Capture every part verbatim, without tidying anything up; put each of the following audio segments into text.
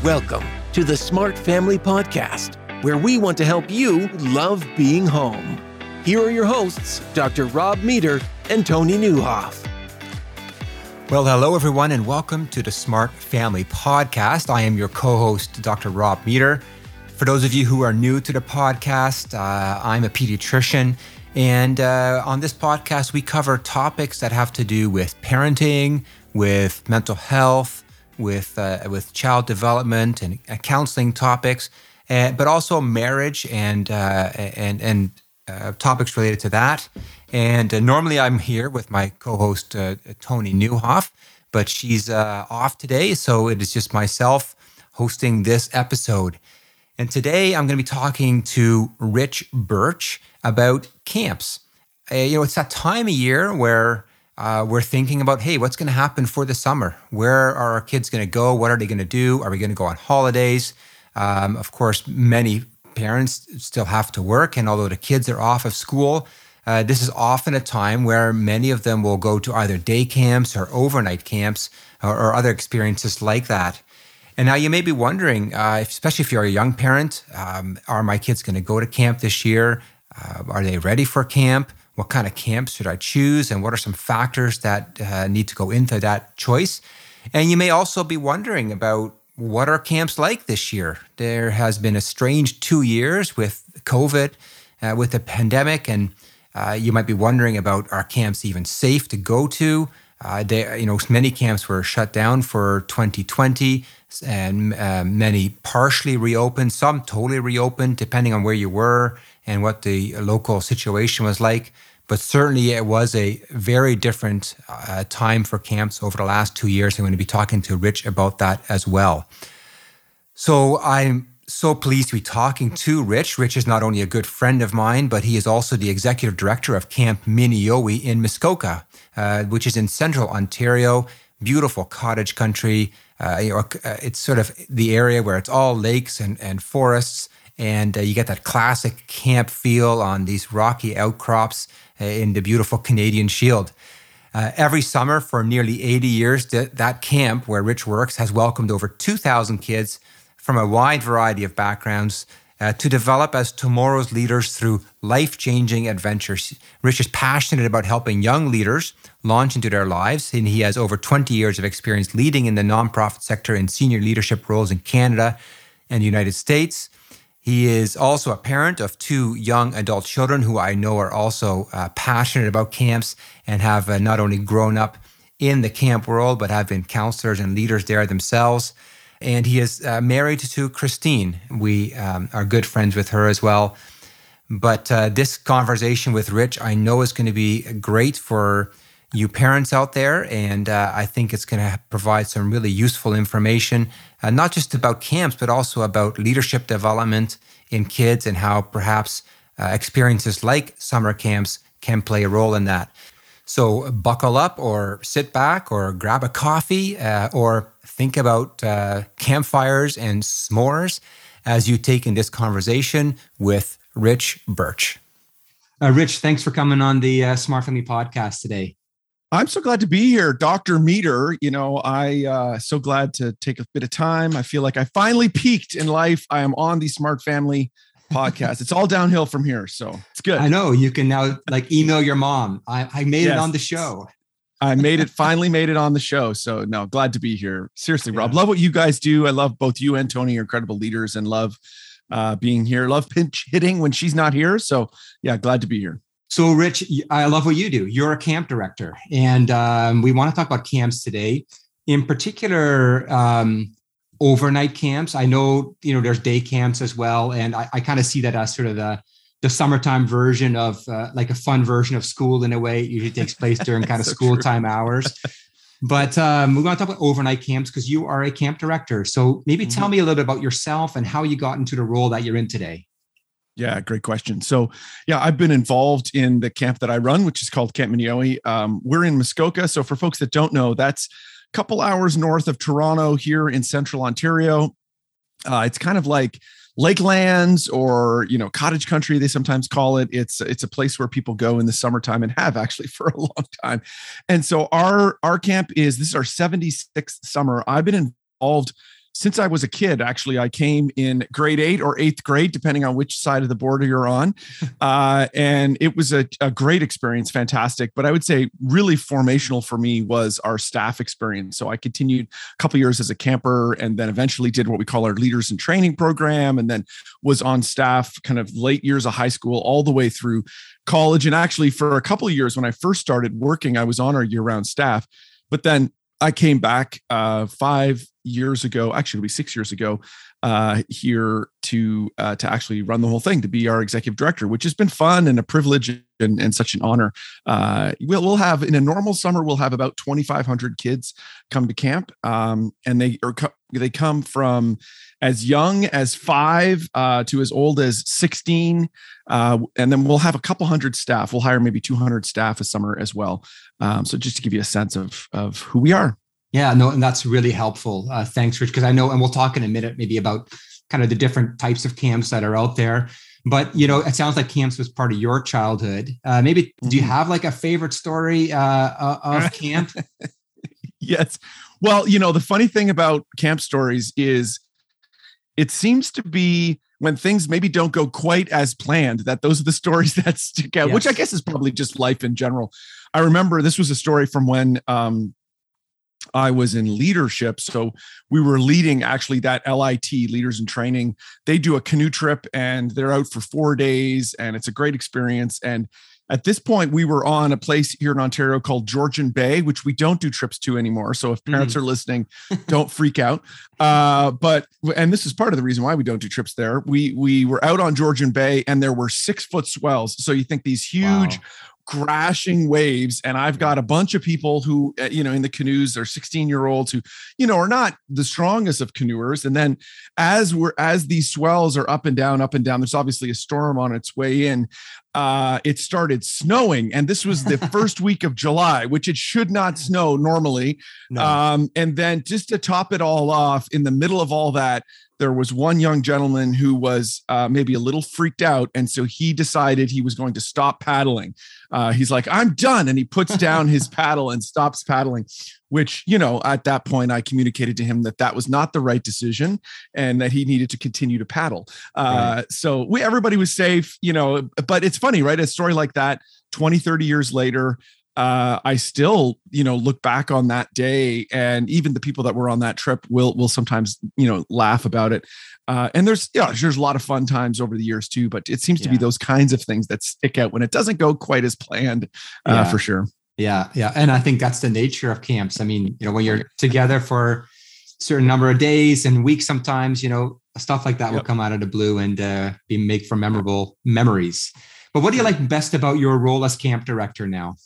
Welcome to the Smart Family Podcast, where we want to help you love being home. Here are your hosts, Doctor Rob Meter and Tony Nieuwhof. Well, hello, everyone, and welcome to the Smart Family Podcast. I am your co-host, Doctor Rob Meter. For those of you who are new to the podcast, uh, I'm a pediatrician, and uh, on this podcast, we cover topics that have to do with parenting, with mental health, with uh, with child development and uh, counseling topics, uh, but also marriage and uh, and and uh, topics related to that. And uh, normally I'm here with my co-host uh, Tony Nieuwhof, but she's uh, off today, so it is just myself hosting this episode. And today I'm going to be talking to Rich Birch about camps. Uh, you know, it's that time of year where Uh, we're thinking about, hey, what's going to happen for the summer? Where are our kids going to go? What are they going to do? Are we going to go on holidays? Um, of course, many parents still have to work, and although the kids are off of school, uh, this is often a time where many of them will go to either day camps or overnight camps or, or other experiences like that. And now you may be wondering, uh, especially if you're a young parent, um, are my kids going to go to camp this year? Uh, are they ready for camp? What kind of camps should I choose? And what are some factors that uh, need to go into that choice? And you may also be wondering about what are camps like this year? There has been a strange two years with COVID, uh, with the pandemic, and uh, you might be wondering about, are camps even safe to go to? Uh, they, you know, many camps were shut down for twenty twenty, and uh, many partially reopened, some totally reopened, depending on where you were and what the local situation was like. But certainly it was a very different uh, time for camps over the last two years. I'm going to be talking to Rich about that as well. So I'm so pleased to be talking to Rich. Rich is not only a good friend of mine, but he is also the executive director of Camp Minneowi in Muskoka, uh, which is in central Ontario, beautiful cottage country. Uh, you know, it's sort of the area where it's all lakes and, and forests. And uh, you get that classic camp feel on these rocky outcrops uh, in the beautiful Canadian Shield. Uh, every summer for nearly eighty years, th- that camp where Rich works has welcomed over two thousand kids from a wide variety of backgrounds uh, to develop as tomorrow's leaders through life-changing adventures. Rich is passionate about helping young leaders launch into their lives, and he has over twenty years of experience leading in the nonprofit sector in senior leadership roles in Canada and the United States. He is also a parent of two young adult children who I know are also uh, passionate about camps and have uh, not only grown up in the camp world, but have been counselors and leaders there themselves. And he is uh, married to Christine. We um, are good friends with her as well. But uh, this conversation with Rich, I know is going to be great for you parents out there. And uh, I think it's going to provide some really useful information, uh, not just about camps, but also about leadership development in kids and how perhaps uh, experiences like summer camps can play a role in that. So buckle up or sit back or grab a coffee uh, or think about uh, campfires and s'mores as you take in this conversation with Rich Birch. Uh, Rich, thanks for coming on the uh, Smart Family Podcast today. I'm so glad to be here, Doctor Meter. You know, I uh so glad to take a bit of time. I feel like I finally peaked in life. I am on the Smart Family Podcast. It's all downhill from here, so it's good. I know you can now like email your mom. I, I made yes. it on the show. I made it, finally made it on the show. So no, glad to be here. Seriously, Rob, yeah. Love what you guys do. I love both you and Tony, you're incredible leaders, and love uh being here. Love pinch hitting when she's not here. So yeah, glad to be here. So, Rich, I love what you do. You're a camp director, and um, we want to talk about camps today. In particular, um, overnight camps. I know, you know, there's day camps as well, and I, I kind of see that as sort of the the summertime version of uh, like a fun version of school in a way. It usually takes place during kind of so school true. time hours. But um, we want to talk about overnight camps because you are a camp director. So maybe mm-hmm. tell me a little bit about yourself and how you got into the role that you're in today. Yeah, great question. So yeah, I've been involved in the camp that I run, which is called Camp Minneowi. Um, we're in Muskoka. So for folks that don't know, that's a couple hours north of Toronto here in central Ontario. Uh, it's kind of like Lakelands or, you know, cottage country, they sometimes call it. It's it's a place where people go in the summertime and have actually for a long time. And so our, our camp is, this is our seventy-sixth summer. I've been involved since I was a kid. Actually, I came in grade eight or eighth grade, depending on which side of the border you're on. Uh, and it was a, a great experience, fantastic. But I would say really formational for me was our staff experience. So I continued a couple of years as a camper, and then eventually did what we call our leaders in training program, and then was on staff kind of late years of high school all the way through college. And actually for a couple of years when I first started working, I was on our year-round staff. But then I came back uh, five years ago, actually it'll be six years ago, uh, here to uh, to actually run the whole thing, to be our executive director, which has been fun and a privilege and, and such an honor. Uh, we'll, we'll have, in a normal summer, we'll have about twenty-five hundred kids come to camp, um, and they are they come from as young as five uh, to as old as sixteen, uh, and then we'll have a couple hundred staff. We'll hire maybe two hundred staff a summer as well. Um, so just to give you a sense of of who we are. Yeah, no, and that's really helpful. Uh, thanks, Rich, because I know, and we'll talk in a minute maybe about kind of the different types of camps that are out there. But, you know, it sounds like camps was part of your childhood. Uh, maybe, mm-hmm. do you have like a favorite story uh, of camp? Yes. Well, you know, the funny thing about camp stories is it seems to be when things maybe don't go quite as planned, that those are the stories that stick out, yes. which I guess is probably just life in general. I remember this was a story from when um, I was in leadership. So we were leading actually that L I T, Leaders in Training. They do a canoe trip and they're out for four days and it's a great experience. And at this point, we were on a place here in Ontario called Georgian Bay, which we don't do trips to anymore. So if parents mm. are listening, don't freak out. Uh, but, and this is part of the reason why we don't do trips there. We, we were out on Georgian Bay and there were six foot swells. So you think these huge, wow. crashing waves, and I've got a bunch of people who, you know, in the canoes, they're sixteen year olds who, you know, are not the strongest of canoers. And then as we're, as these swells are up and down, up and down, there's obviously a storm on its way in. Uh, it started snowing, and this was the first week of July, which it should not snow normally. No. Um, and then just to top it all off, in the middle of all that, there was one young gentleman who was uh, maybe a little freaked out. And so he decided he was going to stop paddling. Uh, he's like, I'm done. And he puts down his paddle and stops paddling, which, you know, at that point, I communicated to him that that was not the right decision and that he needed to continue to paddle. Uh, right. So we, everybody was safe, you know, but it's funny, right? A story like that, twenty, thirty years later, Uh, I still, you know, look back on that day, and even the people that were on that trip will will sometimes, you know, laugh about it. Uh, and there's, yeah, there's a lot of fun times over the years too. But it seems to yeah. be those kinds of things that stick out when it doesn't go quite as planned, uh, yeah. for sure. Yeah, yeah, and I think that's the nature of camps. I mean, you know, when you're together for a certain number of days and weeks, sometimes, you know, stuff like that yep. will come out of the blue and uh, be make for memorable memories. But what do you like best about your role as camp director now?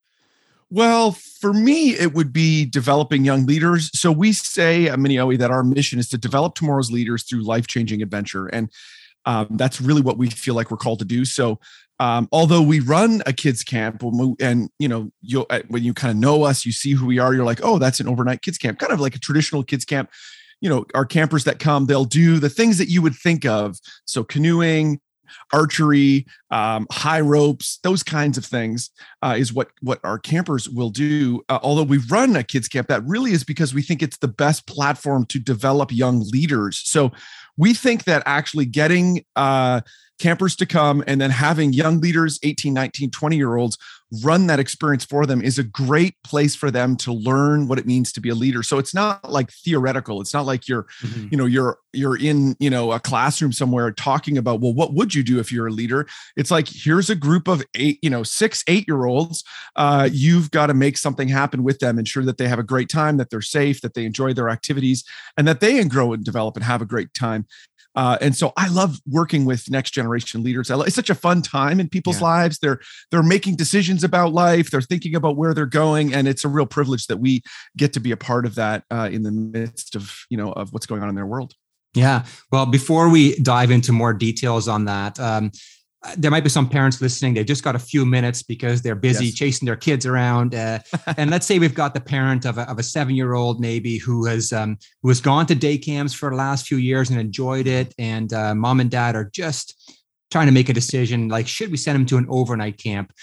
Well, for me, it would be developing young leaders. So we say at Minioe that our mission is to develop tomorrow's leaders through life-changing adventure. And um, that's really what we feel like we're called to do. So um, although we run a kids camp, and, you know, you'll, when you kind of know us, you see who we are, you're like, oh, that's an overnight kids camp, kind of like a traditional kids camp. You know, our campers that come, they'll do the things that you would think of. So canoeing, archery, um, high ropes, those kinds of things uh, is what, what our campers will do. Uh, although we run a kids camp, that really is because we think it's the best platform to develop young leaders. So we think that actually getting uh, campers to come and then having young leaders, eighteen, nineteen, twenty year olds, run that experience for them is a great place for them to learn what it means to be a leader. So it's not like theoretical. It's not like you're, mm-hmm. you know, you're, you're in, you know, a classroom somewhere talking about, well, what would you do if you're a leader? It's like, here's a group of eight, you know, six, eight year olds. Uh, you've got to make something happen with them, ensure that they have a great time, that they're safe, that they enjoy their activities, and that they can grow and develop and have a great time. Uh, and so I love working with next generation leaders. I love, it's such a fun time in people's yeah. lives. They're they're making decisions about life. They're thinking about where they're going, and it's a real privilege that we get to be a part of that uh, in the midst of, you know, of what's going on in their world. Yeah. Well, before we dive into more details on that, um, there might be some parents listening. They just got a few minutes because they're busy yes. chasing their kids around. Uh, and let's say we've got the parent of a, of a seven-year-old maybe who has um, who has gone to day camps for the last few years and enjoyed it. And uh, mom and dad are just trying to make a decision, like, should we send them to an overnight camp?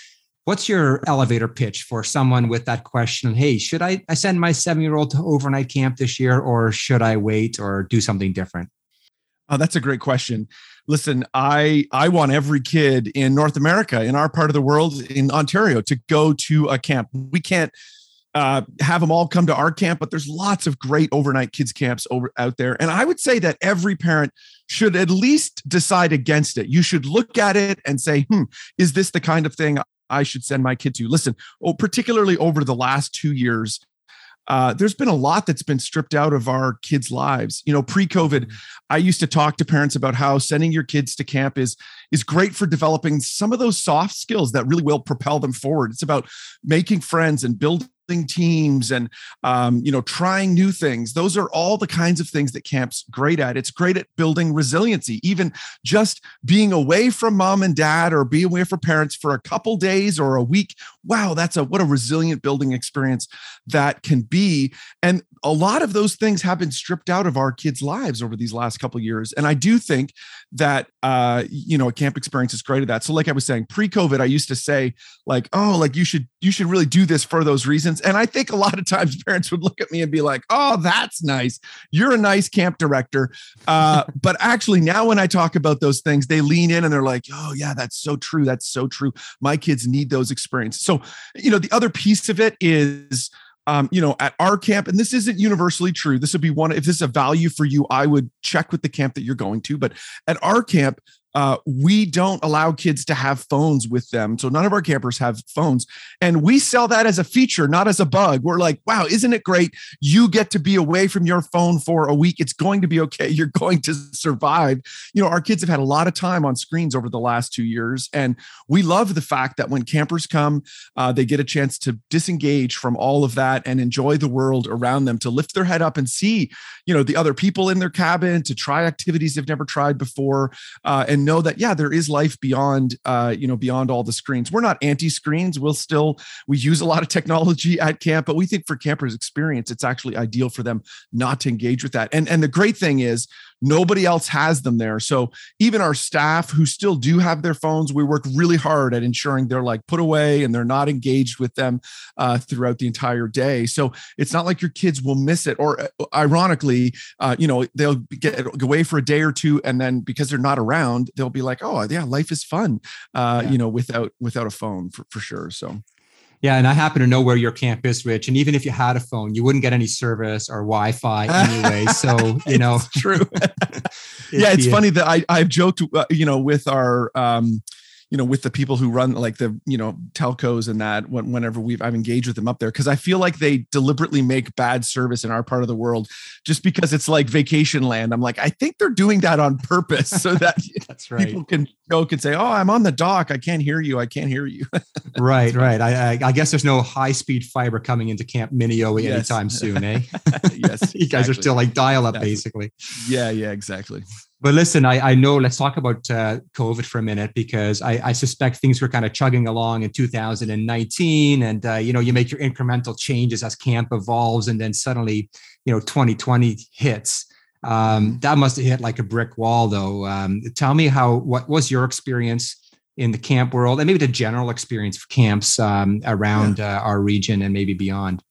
What's your elevator pitch for someone with that question? Hey, should I, I send my seven-year-old to overnight camp this year, or should I wait or do something different? Oh, that's a great question. Listen, I I want every kid in North America, in our part of the world, in Ontario, to go to a camp. We can't uh, have them all come to our camp, but there's lots of great overnight kids camps over out there. And I would say that every parent should at least decide against it. You should look at it and say, hmm, is this the kind of thing I should send my kid to? Listen, oh, particularly over the last two years, uh, there's been a lot that's been stripped out of our kids' lives. You know, pre-COVID, mm-hmm. I used to talk to parents about how sending your kids to camp is, is great for developing some of those soft skills that really will propel them forward. It's about making friends and building teams and, um, you know, trying new things. Those are all the kinds of things that camp's great at. It's great at building resiliency, even just being away from mom and dad or being away from parents for a couple days or a week. Wow, that's a, what a resilient building experience that can be. And a lot of those things have been stripped out of our kids' lives over these last couple of years. And I do think that, uh, you know, a camp experience is great at that. So like I was saying, pre-COVID, I used to say like, oh, like you should, you should really do this for those reasons. And I think a lot of times parents would look at me and be like, oh, that's nice. You're a nice camp director. Uh, but actually now when I talk about those things, they lean in and they're like, oh yeah, that's so true. That's so true. My kids need those experiences. So, you know, the other piece of it is, Um, you know, at our camp, and this isn't universally true. This would be one, if this is a value for you, I would check with the camp that you're going to. But at our camp, uh, we don't allow kids to have phones with them. So none of our campers have phones. And we sell that as a feature, not as a bug. We're like, wow, isn't it great? You get to be away from your phone for a week. It's going to be okay. You're going to survive. You know, our kids have had a lot of time on screens over the last two years. And we love the fact that when campers come, uh, they get a chance to disengage from all of that and enjoy the world around them, to lift their head up and see, you know, the other people in their cabin, to try activities they've never tried before, uh, and know that, yeah, there is life beyond, uh, you know, beyond all the screens. We're not anti-screens. We'll still, we use a lot of technology at camp, but we think for campers' experience, it's actually ideal for them not to engage with that. And, and the great thing is nobody else has them there. So even our staff who still do have their phones, we work really hard at ensuring they're like put away and they're not engaged with them uh, throughout the entire day. So it's not like your kids will miss it. Or uh, ironically, uh, you know, they'll get away for a day or two, and then because they're not around, they'll be like, oh yeah, life is fun, uh, yeah. you know, without, without a phone for, for sure. So. Yeah. And I happen to know where your camp is, Rich. And even if you had a phone, you wouldn't get any service or Wi-Fi anyway. So, you know, it's true. Yeah. It's funny that I, I've joked, uh, you know, with our, um, you know, with the people who run like the, you know, telcos and that when, whenever we've, I've engaged with them up there, because I feel like they deliberately make bad service in our part of the world just because it's like vacation land. I'm like, I think they're doing that on purpose so that That's right. people can joke and say, oh, I'm on the dock. I can't hear you. I can't hear you. Right, right. I, I I guess there's no high speed fiber coming into Camp Minneowi yes. anytime soon, eh? Yes. You guys exactly. are still like dial up exactly. basically. Yeah, yeah, exactly. But listen, I, I know, let's talk about uh, COVID for a minute, because I, I suspect things were kind of chugging along in two thousand nineteen. And, uh, you know, you make your incremental changes as camp evolves, and then suddenly, you know, twenty twenty hits. Um, that must have hit like a brick wall, though. Um, tell me how, what was your experience in the camp world, and maybe the general experience of camps um, around yeah. uh, our region and maybe beyond?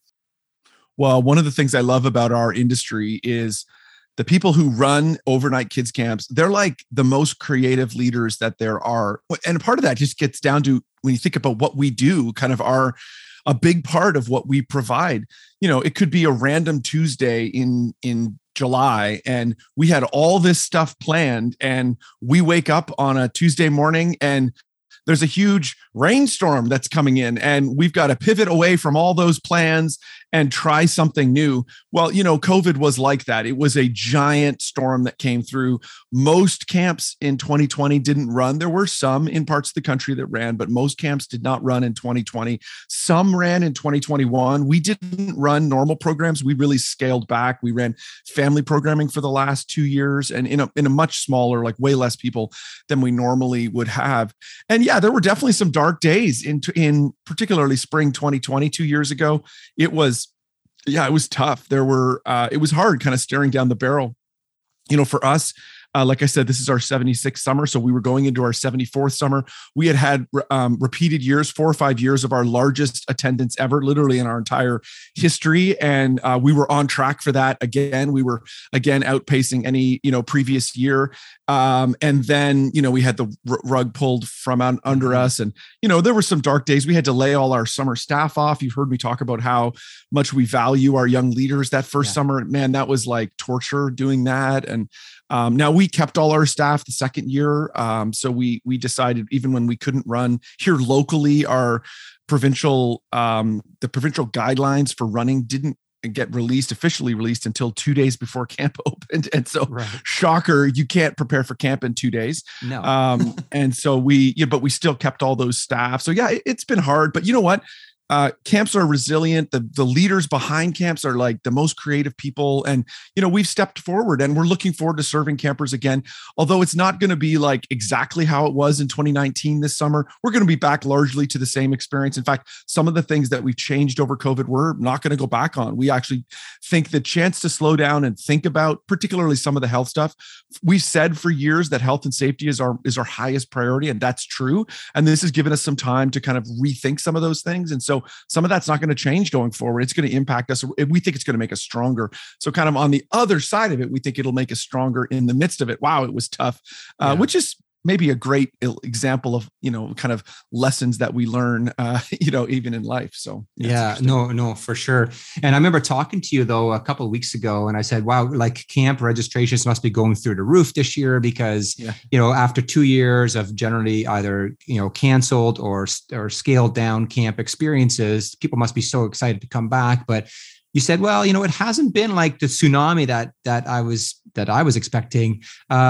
Well, one of the things I love about our industry is the people who run overnight kids camps. They're like the most creative leaders that there are. And part of that just gets down to when you think about what we do, kind of our, a big part of what we provide. You know, it could be a random Tuesday in, in July, and we had all this stuff planned, and we wake up on a Tuesday morning and there's a huge rainstorm that's coming in, and we've got to pivot away from all those plans and try something new. Well, you know, COVID was like that. It was a giant storm that came through. Most camps in twenty twenty didn't run. There were some in parts of the country that ran, but most camps did not run in twenty twenty. Some ran in twenty twenty-one. We didn't run normal programs. We really scaled back. We ran family programming for the last two years and in a, in a much smaller, like way less people than we normally would have. And yeah, there were definitely some dark days in, in particularly spring twenty twenty, two years ago. It was, yeah, it was tough. There were, uh, it was hard kind of staring down the barrel. You know, for us, Uh, like I said, this is our seventy-sixth summer. So we were going into our seventy-fourth summer. We had had um, repeated years, four or five years of our largest attendance ever, literally in our entire history. And uh, we were on track for that again. We were, again, outpacing any, you know, previous year. Um, and then, you know, we had the r- rug pulled from un- under us. And, you know, there were some dark days. We had to lay all our summer staff off. You've heard me talk about how much we value our young leaders that first yeah. summer. Man, that was like torture doing that. And um, now we kept all our staff the second year. Um, so we, we decided, even when we couldn't run here locally, our provincial, um, the provincial guidelines for running didn't get released, officially released until two days before camp opened. And so right. shocker, you can't prepare for camp in two days. No. um, and so we, yeah, but we still kept all those staff. So yeah, it, it's been hard, but you know what? Uh, camps are resilient. The, the leaders behind camps are like the most creative people. And, you know, we've stepped forward and we're looking forward to serving campers again. Although it's not going to be like exactly how it was in twenty nineteen this summer, we're going to be back largely to the same experience. In fact, some of the things that we've changed over COVID, we're not going to go back on. We actually think the chance to slow down and think about particularly some of the health stuff. We've said for years that health and safety is our, is our highest priority. And that's true. And this has given us some time to kind of rethink some of those things. And so some of that's not going to change going forward. It's going to impact us. We think it's going to make us stronger. So kind of on the other side of it, we think it'll make us stronger in the midst of it. Wow, it was tough, uh, yeah. which is maybe a great example of, you know, kind of lessons that we learn, uh, you know, even in life. So yeah, no, no, for sure. And I remember talking to you though, a couple of weeks ago, and I said, wow, like camp registrations must be going through the roof this year because, yeah. you know, after two years of generally either, you know, canceled or, or scaled down camp experiences, people must be so excited to come back. But you said, well, you know, it hasn't been like the tsunami that that I was that I was expecting.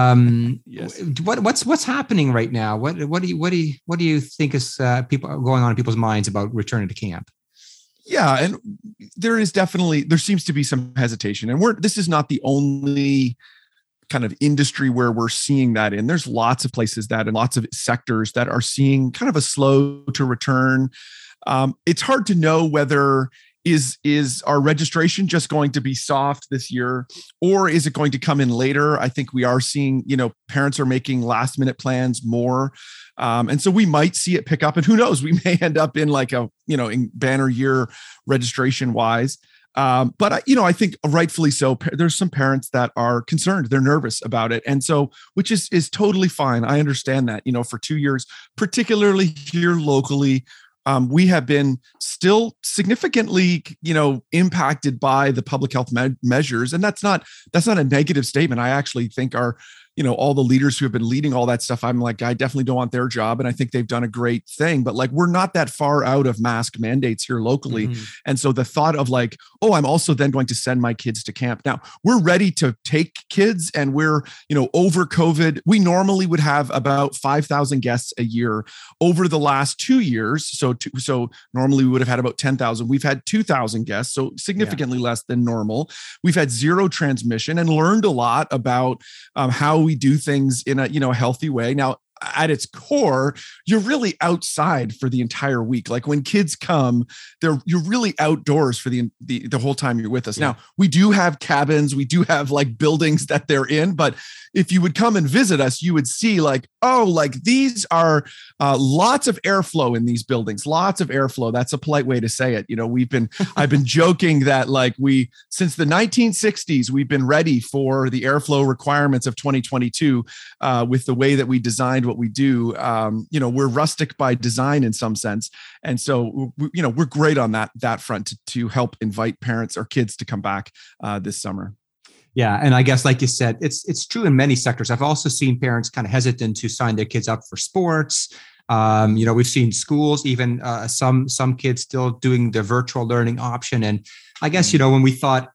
Um, yes. What what's what's happening right now? What what do you what do you what do you think is uh, people going on in people's minds about returning to camp? Yeah, and there is definitely there seems to be some hesitation, and we're this is not the only kind of industry where we're seeing that in. There's lots of places that and lots of sectors that are seeing kind of a slow to return. Um, it's hard to know whether Is is our registration just going to be soft this year, or is it going to come in later? I think we are seeing, you know, parents are making last minute plans more. Um, and so we might see it pick up, and who knows, we may end up in like a, you know, in banner year registration wise. Um, but, I, you know, I think rightfully so. There's some parents that are concerned. They're nervous about it. And so, which is, is totally fine. I understand that, you know, for two years, particularly here locally, Um, we have been still significantly, you know, impacted by the public health me- measures. And that's not, that's not a negative statement. I actually think our, you know, all the leaders who have been leading all that stuff, I'm like, I definitely don't want their job. And I think they've done a great thing, but like, we're not that far out of mask mandates here locally. Mm-hmm. And so the thought of like, oh, I'm also then going to send my kids to camp. Now we're ready to take kids, and we're, you know, over COVID, we normally would have about five thousand guests a year. Over the last two years. So, two, so normally we would have had about ten thousand. We've had two thousand guests, so significantly yeah. less than normal. We've had zero transmission and learned a lot about um, how we do things in a, you know, a healthy way. Now, at its core, you're really outside for the entire week. Like when kids come, they're you're really outdoors for the the, the whole time you're with us. Yeah. Now, we do have cabins, we do have like buildings that they're in, but if you would come and visit us, you would see like, oh, like these are uh, lots of airflow in these buildings, lots of airflow. That's a polite way to say it. You know, we've been, I've been joking that like we, since the nineteen sixties, we've been ready for the airflow requirements of twenty twenty-two uh, with the way that we designed what we do. Um, you know, we're rustic by design in some sense. And so, we, you know, we're great on that, that front to, to help invite parents or kids to come back uh, this summer. Yeah. And I guess, like you said, it's it's true in many sectors. I've also seen parents kind of hesitant to sign their kids up for sports. Um, you know, we've seen schools, even uh, some some kids still doing the virtual learning option. And I guess, you know, when we thought,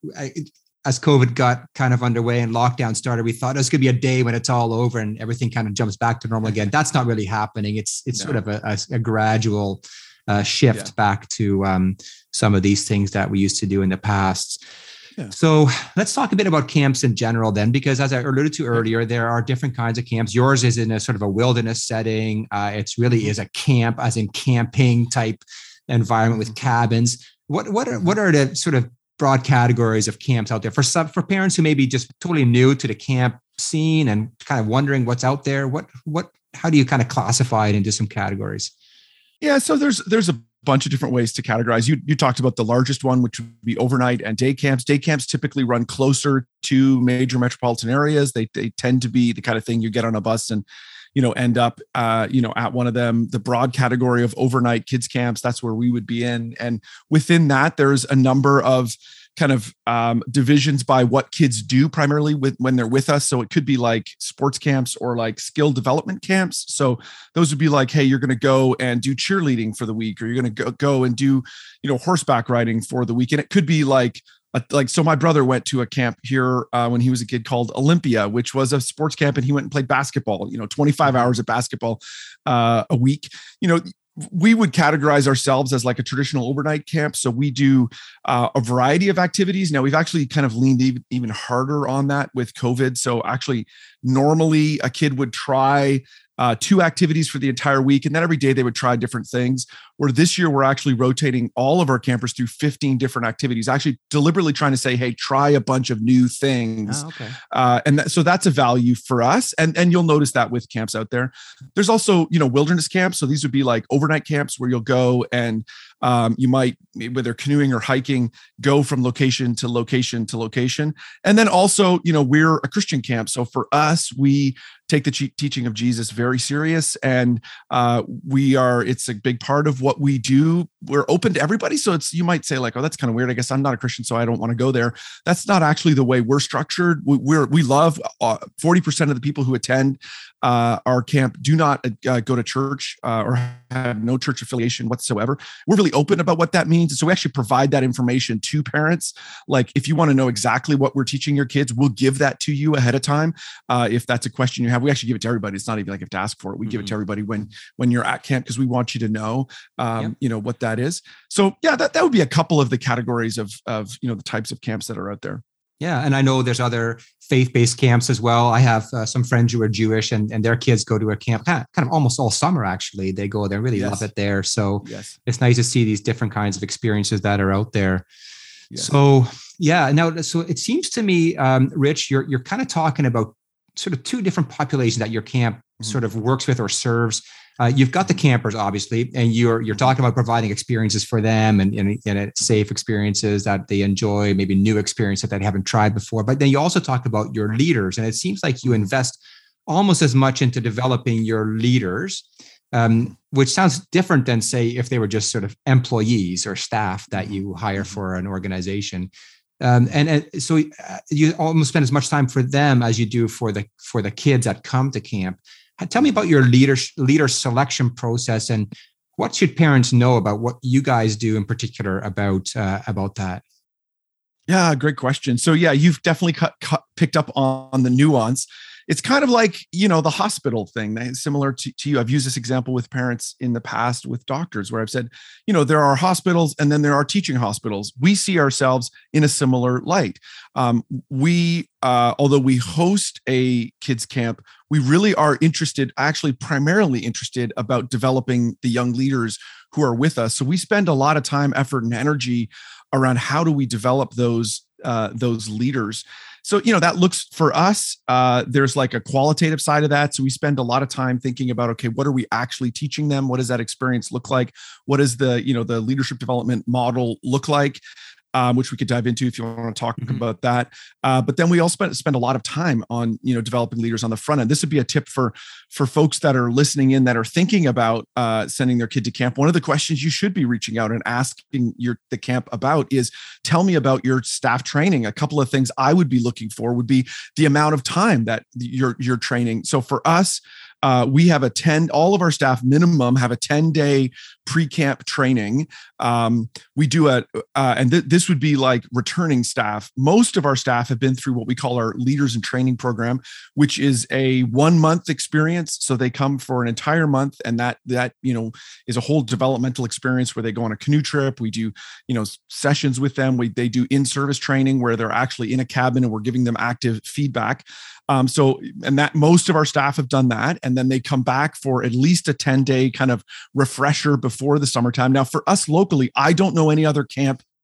as COVID got kind of underway and lockdown started, we thought it's going to be a day when it's all over and everything kind of jumps back to normal again. That's not really happening. It's it's no. sort of a, a, a gradual uh, shift yeah. back to um, some of these things that we used to do in the past. Yeah. So let's talk a bit about camps in general then, because as I alluded to earlier, there are different kinds of camps. Yours is in a sort of a wilderness setting. Uh, it's really is a camp, as in camping type environment with cabins. What what are what are the sort of broad categories of camps out there for some for parents who may be just totally new to the camp seen and kind of wondering what's out there? What, what, how do you kind of classify it into some categories? Yeah. So there's, there's a bunch of different ways to categorize. You, you talked about the largest one, which would be overnight and day camps. Day camps typically run closer to major metropolitan areas. They, they tend to be the kind of thing you get on a bus and, you know, end up, uh, you know, at one of them. The broad category of overnight kids camps, that's where we would be in. And within that, there's a number of kind of um, divisions by what kids do primarily with when they're with us. So it could be like sports camps or like skill development camps. So those would be like, hey, you're going to go and do cheerleading for the week, or you're going to go, go and do, you know, horseback riding for the week. And it could be like, a, like, so my brother went to a camp here uh, when he was a kid called Olympia, which was a sports camp, and he went and played basketball, you know, twenty-five hours of basketball uh, a week. You know, we would categorize ourselves as like a traditional overnight camp. So we do uh, a variety of activities. Now we've actually kind of leaned even, even harder on that with COVID. So actually normally a kid would try uh, two activities for the entire week. And then every day they would try different things. Where this year we're actually rotating all of our campers through fifteen different activities, actually deliberately trying to say, hey, try a bunch of new things. Oh, okay. Uh, and that, so that's a value for us. And, and you'll notice that with camps out there. There's also, you know, wilderness camps. So these would be like overnight camps where you'll go and um, you might, whether canoeing or hiking, go from location to location to location. And then also, you know, we're a Christian camp. So for us, we take the teaching of Jesus very serious. And uh, we are, it's a big part of what we do. We're open to everybody. So it's, you might say like, oh, that's kind of weird. I guess I'm not a Christian, so I don't want to go there. That's not actually the way we're structured. We, we're, we love uh, forty percent of the people who attend uh, our camp do not uh, go to church uh, or have no church affiliation whatsoever. We're really open about what that means. So we actually provide that information to parents. Like if you want to know exactly what we're teaching your kids, we'll give that to you ahead of time. Uh, if that's a question you have, we actually give it to everybody. It's not even like you have to ask for it. We mm-hmm. give it to everybody when, when you're at camp, because we want you to know, um, yep. you know, what that is. So yeah, that, that would be a couple of the categories of, of, you know, the types of camps that are out there. Yeah. And I know there's other faith-based camps as well. I have uh, some friends who are Jewish, and, and their kids go to a camp kind of, kind of almost all summer, actually. They go there, really yes. love it there. So yes. it's nice to see these different kinds of experiences that are out there. Yes. So yeah, now, so it seems to me, um, Rich, you're, you're kind of talking about sort of two different populations that your camp mm-hmm. sort of works with or serves. Uh, you've got the campers, obviously, and you're you're talking about providing experiences for them and, and, and safe experiences that they enjoy, maybe new experiences that they haven't tried before. But then you also talk about your leaders, and it seems like you invest almost as much into developing your leaders, um, which sounds different than, say, if they were just sort of employees or staff that you hire for an organization. Um, and, and so you almost spend as much time for them as you do for the for the kids that come to camp. Tell me about your leader, leader selection process, and what should parents know about what you guys do in particular about uh, about that? Yeah, great question. So yeah, you've definitely cut, cut, picked up on the nuance. It's kind of like, you know, the hospital thing, similar to, to you. I've used this example with parents in the past with doctors, where I've said, you know, there are hospitals and then there are teaching hospitals. We see ourselves in a similar light. Um, we, uh, although we host a kids camp, we really are interested, actually primarily interested about developing the young leaders who are with us. So we spend a lot of time, effort, and energy around how do we develop those, uh, those leaders. So, you know, that looks for us, uh, there's like a qualitative side of that. So we spend a lot of time thinking about, okay, what are we actually teaching them? What does that experience look like? What does the, you know, the leadership development model look like? Um, which we could dive into if you want to talk mm-hmm. about that. Uh, but then we also spend, spend a lot of time on, you know, developing leaders on the front end. This would be a tip for, for folks that are listening in, that are thinking about uh, sending their kid to camp. One of the questions you should be reaching out and asking your the camp about is, tell me about your staff training. A couple of things I would be looking for would be the amount of time that you're, you're training. So for us, Uh, we have a ten, all of our staff minimum have a ten day pre-camp training. Um, we do a, uh, and th- this would be like returning staff. Most of our staff have been through what we call our leaders in training program, which is a one month experience. So they come for an entire month, and that, that, you know, is a whole developmental experience where they go on a canoe trip. We do, you know, sessions with them. We, they do in-service training where they're actually in a cabin and we're giving them active feedback. Um, so, and that most of our staff have done that. And then they come back for at least a ten day kind of refresher before the summertime. Now for us locally, I don't know any other camp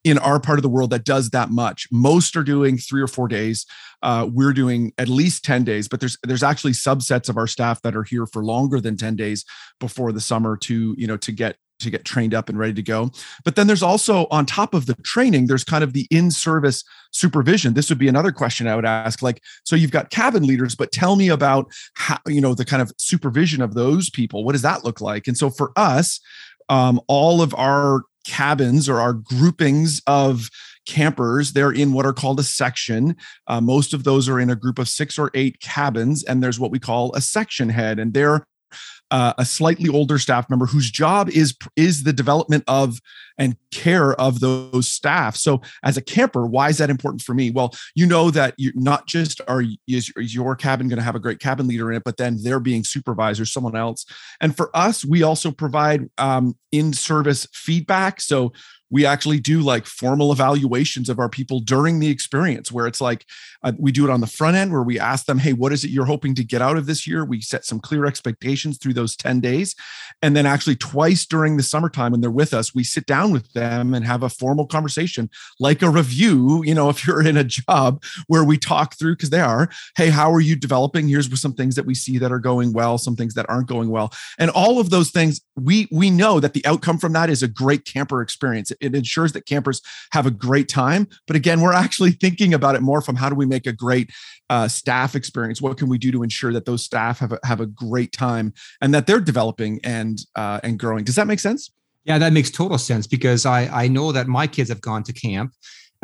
in our part of the world that does that much. Most are doing three or four days. Uh, we're doing at least ten days, but there's there's actually subsets of our staff that are here for longer than ten days before the summer to, you know, to get to get trained up and ready to go. But then there's also, on top of the training, there's kind of the in-service supervision. This would be another question I would ask. Like, so you've got cabin leaders, but tell me about how, you know, the kind of supervision of those people. What does that look like? And so for us, um, all of our cabins or our groupings of campers, they're in what are called a section. Uh, most of those are in a group of six or eight cabins, and there's what we call a section head, and they're Uh, a slightly older staff member whose job is is the development of and care of those staff. So as a camper, why is that important for me? Well, you know that you're not just are is, is your cabin going to have a great cabin leader in it, but then they're being supervised or someone else. And for us, we also provide um, in-service feedback. So we actually do like formal evaluations of our people during the experience, where it's like uh, we do it on the front end, where we ask them, hey, what is it you're hoping to get out of this year? We set some clear expectations through those ten days. And then actually twice during the summertime when they're with us, we sit down with them and have a formal conversation, like a review, you know, if you're in a job, where we talk through, because they are, hey, how are you developing? Here's some things that we see that are going well, some things that aren't going well. And all of those things, we we know that the outcome from that is a great camper experience. It ensures that campers have a great time. But again, we're actually thinking about it more from how do we make a great uh, staff experience? What can we do to ensure that those staff have a, have a great time and that they're developing and uh, and growing? Does that make sense? Yeah, that makes total sense, because I I know that my kids have gone to camp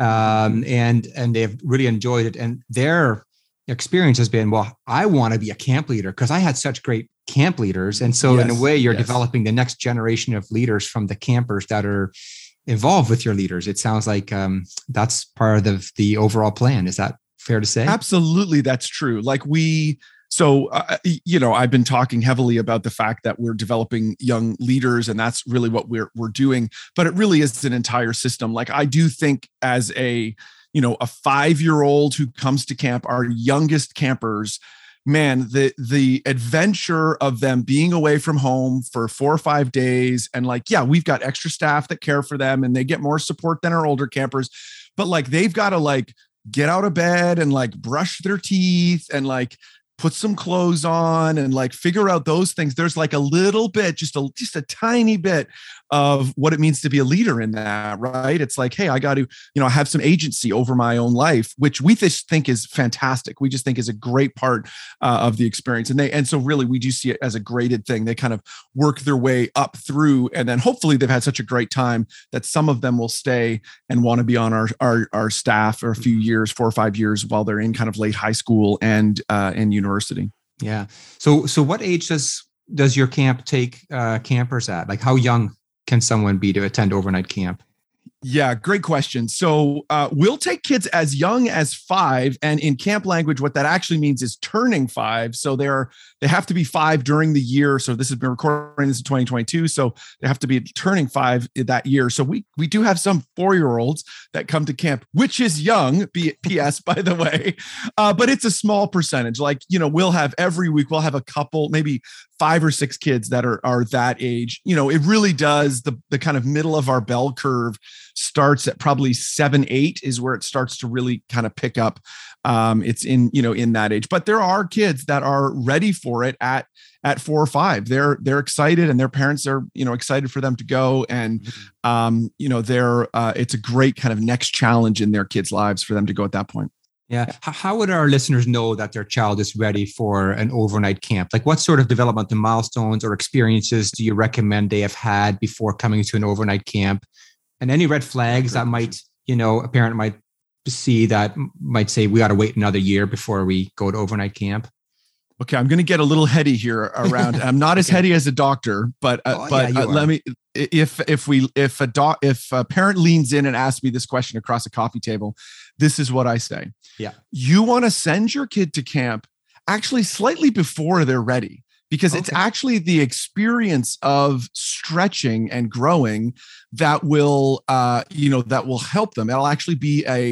um, and and they've really enjoyed it, and their experience has been, well, I want to be a camp leader because I had such great camp leaders. And so yes, in a way, you're yes. developing the next generation of leaders from the campers that are involved with your leaders. It sounds like um, that's part of the, the overall plan. Is that fair to say? Absolutely. That's true. Like we, so, uh, you know, I've been talking heavily about the fact that we're developing young leaders, and that's really what we're, we're doing, but it really is an entire system. Like I do think as a, you know, a five-year-old who comes to camp, our youngest campers, man, the the adventure of them being away from home for four or five days. And like, yeah, we've got extra staff that care for them and they get more support than our older campers. But like, they've got to like get out of bed and like brush their teeth and like put some clothes on and like figure out those things. There's like a little bit, just a just a tiny bit of what it means to be a leader in that, right? It's like, hey, I got to, you know, have some agency over my own life, which we just think is fantastic. We just think is a great part uh, of the experience. And they, and so really we do see it as a graded thing. They kind of work their way up through, and then hopefully they've had such a great time that some of them will stay and want to be on our, our, our staff for a few years, four or five years while they're in kind of late high school and, uh, and university. Yeah. So, so what age does, does your camp take uh, campers at? Like how young can someone be to attend overnight camp? Yeah, great question. So uh, we'll take kids as young as five, and in camp language, what that actually means is turning five. So they're they have to be five during the year. So this has been recording this in twenty twenty-two. So they have to be turning five that year. So we we do have some four-year-olds that come to camp, which is young, P S by the way, uh, but it's a small percentage. Like, you know, we'll have every week we'll have a couple, maybe five or six kids that are are that age. You know, it really does the the kind of middle of our bell curve starts at probably seven, eight is where it starts to really kind of pick up. Um, it's in, you know, in that age, but there are kids that are ready for it at, at four or five. They're, they're excited and their parents are, you know, excited for them to go. And, um, you know, they're, uh, it's a great kind of next challenge in their kids' lives for them to go at that point. Yeah. How would our listeners know that their child is ready for an overnight camp? Like what sort of developmental milestones or experiences do you recommend they have had before coming to an overnight camp? And any red flags that might, you know, a parent might see that might say, we got to wait another year before we go to overnight camp? Okay, I'm going to get a little heady here around. I'm not as okay. heady as a doctor, but uh, oh, but yeah, uh, let me. If if we if a doc if a parent leans in and asks me this question across a coffee table, this is what I say. Yeah, you want to send your kid to camp actually slightly before they're ready. Because okay. it's actually the experience of stretching and growing that will, uh, you know, that will help them. It'll actually be a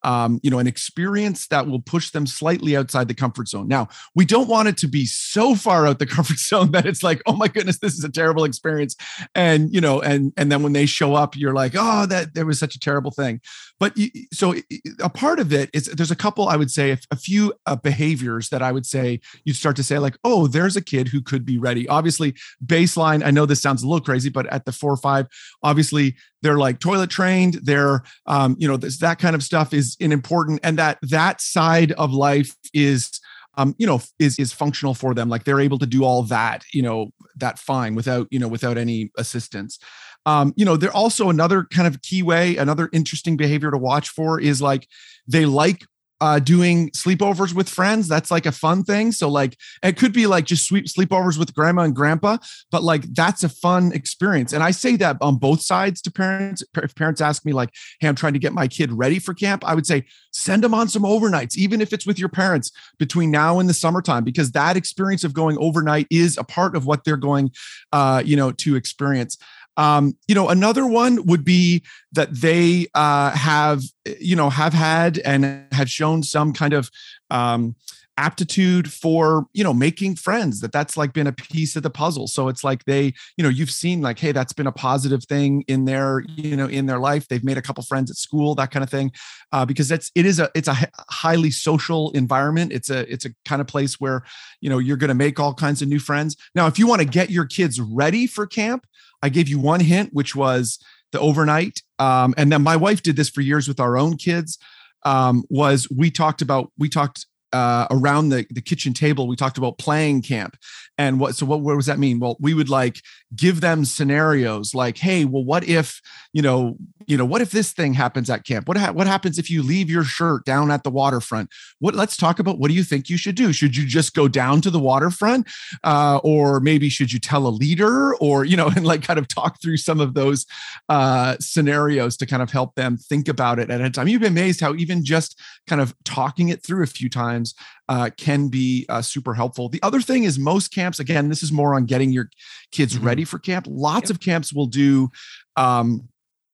um, you know, an experience that will push them slightly outside the comfort zone. Now, we don't want it to be so far out the comfort zone that it's like, oh my goodness, this is a terrible experience. And, you know, and, and then when they show up, you're like, oh, that there was such a terrible thing. But so a part of it is there's a couple, I would say, a few uh, behaviors that I would say you'd start to say like, oh, there's a kid who could be ready. Obviously, baseline, I know this sounds a little crazy, but at the four or five, obviously they're like toilet trained. They're, um, you know, this, that kind of stuff is important. And that that side of life is, um, you know, is, is functional for them. Like they're able to do all that, you know, that fine without, you know, without any assistance. Um, you know, they're also another kind of key way, another interesting behavior to watch for is like, they like Uh, doing sleepovers with friends. That's like a fun thing. So like, it could be like just sweet sleepovers with grandma and grandpa, but like, that's a fun experience. And I say that on both sides to parents. If parents ask me like, hey, I'm trying to get my kid ready for camp, I would say, send them on some overnights, even if it's with your parents between now and the summertime, because that experience of going overnight is a part of what they're going, uh, you know, to experience. Um, you know, another one would be that they uh, have, you know, have had and have shown some kind of um, aptitude for, you know, making friends, that that's like been a piece of the puzzle. So it's like they, you know, you've seen like, hey, that's been a positive thing in their, you know, in their life. They've made a couple friends at school, that kind of thing, uh, because that's, it is a, it's a highly social environment. It's a, it's a kind of place where, you know, you're going to make all kinds of new friends. Now, if you want to get your kids ready for camp, I gave you one hint, which was the overnight. Um, and then my wife did this for years with our own kids, um, was we talked about, we talked uh, around the, the kitchen table, we talked about playing camp. And what, so what, what does that mean? Well, we would like give them scenarios like, hey, well, what if, you know, you know, what if this thing happens at camp? What, ha- what happens if you leave your shirt down at the waterfront? What, let's talk about, what do you think you should do? Should you just go down to the waterfront? Uh, or maybe should you tell a leader, or, you know, and like kind of talk through some of those uh, scenarios to kind of help them think about it at a time. You'd be amazed how even just kind of talking it through a few times uh, can be uh, super helpful. The other thing is most camps, again, this is more on getting your kids mm-hmm. ready for camp. Lots yep. of camps will do um,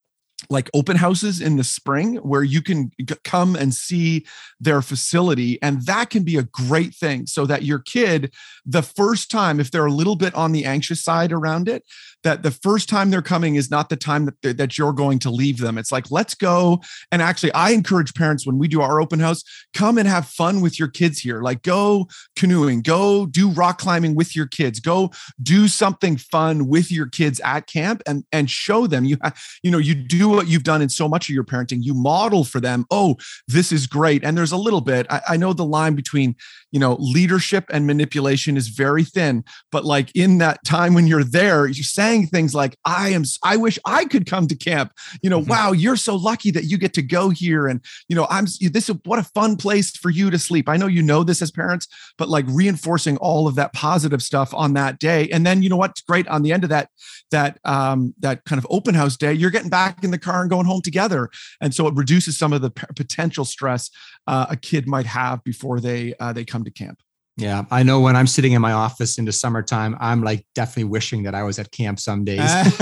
like open houses in the spring where you can g- come and see their facility. And that can be a great thing so that your kid, the first time, if they're a little bit on the anxious side around it, that the first time they're coming is not the time that, that you're going to leave them. It's like, let's go. And actually, I encourage parents when we do our open house, come and have fun with your kids here. Like go canoeing, go do rock climbing with your kids, go do something fun with your kids at camp and, and show them, you, you know, you do what you've done in so much of your parenting, you model for them. Oh, this is great. And there's a little bit, I, I know the line between, you know, leadership and manipulation is very thin, but like in that time when you're there, you're saying things like, I am, I wish I could come to camp, you know, mm-hmm. wow, you're so lucky that you get to go here. And, you know, I'm, this is what a fun place for you to sleep. I know, you know, this as parents, but like reinforcing all of that positive stuff on that day. And then, you know, what's great on the end of that, that, um, that kind of open house day, you're getting back in the car and going home together. And so it reduces some of the p- potential stress uh, a kid might have before they, uh, they come to camp. Yeah, I know when I'm sitting in my office in the summertime, I'm like definitely wishing that I was at camp some days.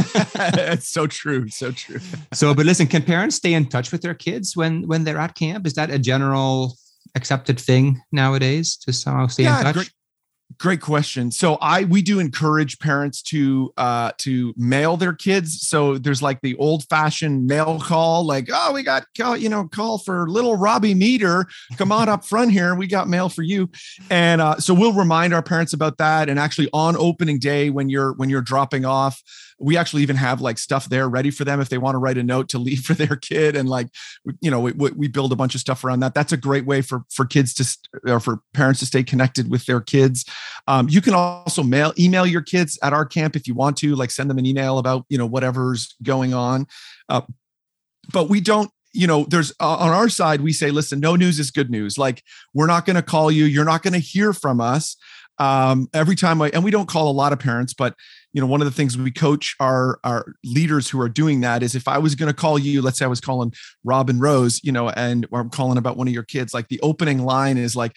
It's so true. So true. So, but listen, can parents stay in touch with their kids when, when they're at camp? Is that a general accepted thing nowadays to somehow stay yeah, in touch? Great. Great question. So I, we do encourage parents to, uh, to mail their kids. So there's like the old fashioned mail call, like, oh, we got, call, you know, call for little Robbie Meter. Come on up front here. We got mail for you. And, uh, so we'll remind our parents about that. And actually on opening day, when you're, when you're dropping off, we actually even have like stuff there ready for them if they want to write a note to leave for their kid. And like, you know, we, we build a bunch of stuff around that. That's a great way for, for kids to, or for parents to stay connected with their kids. Um, you can also mail, email your kids at our camp if you want to, like send them an email about, you know, whatever's going on. Uh, but we don't, you know, there's uh, on our side, we say, listen, no news is good news. Like, we're not going to call you. You're not going to hear from us. Um, every time I, and we don't call a lot of parents, but you know, one of the things we coach our, our leaders who are doing that is if I was going to call you, let's say I was calling Rob and Rose, you know, and or I'm calling about one of your kids, like the opening line is like,